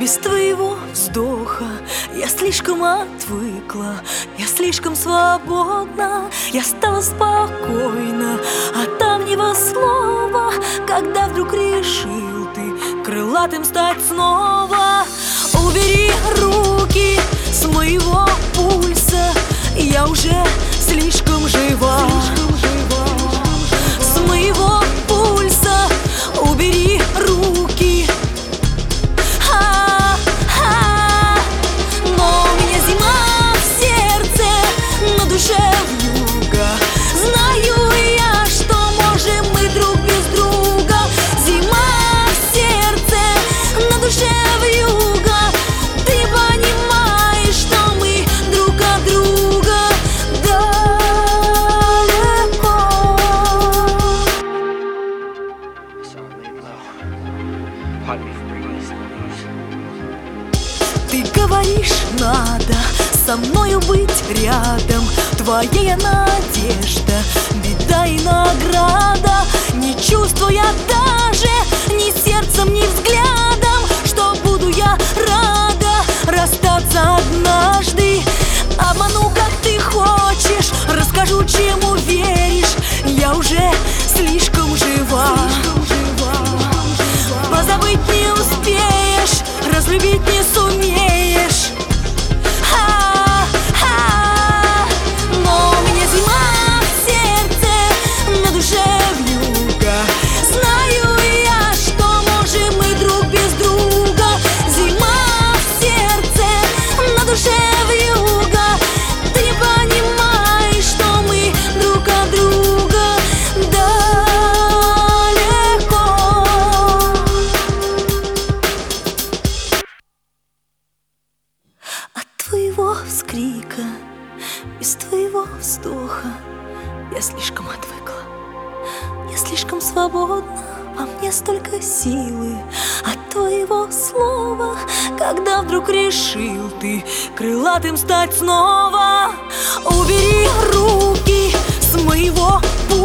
Без твоего вздоха я слишком отвыкла, я слишком свободна, я стала спокойна, а там него слова, когда вдруг решил ты крылатым стать снова. Убери руки с моего пульса, я уже слишком жива. С моего пульса убери руки. Но у меня зима в сердце, на душе вьюга. Знаю я, что можем мы друг без друга. Зима в сердце, на душе вьюга. Ты понимаешь, что мы друг от друга далеко. Ты говоришь, надо со мною быть рядом. Твоя я надежда, беда и награда. Не чувствуя даже ни сердцем, ни взглядом, что буду я рада расстаться однажды. Обману, как ты хочешь, расскажу, чему веришь. Я уже слишком жива. Позабыть не успеешь, разлюбить не сумеешь. Но у меня зима в сердце, на душе вьюга. Знаю я, что можем мы друг без друга. Зима в сердце, на душе вьюга. Ты понимаешь, что мы друг от друга далеко. От твоего вскрика, без твоего вздоха я слишком отвыкла, я слишком свободна, во мне столько силы от твоего слова, когда вдруг решил ты крылатым стать снова. Убери руки с моего пути.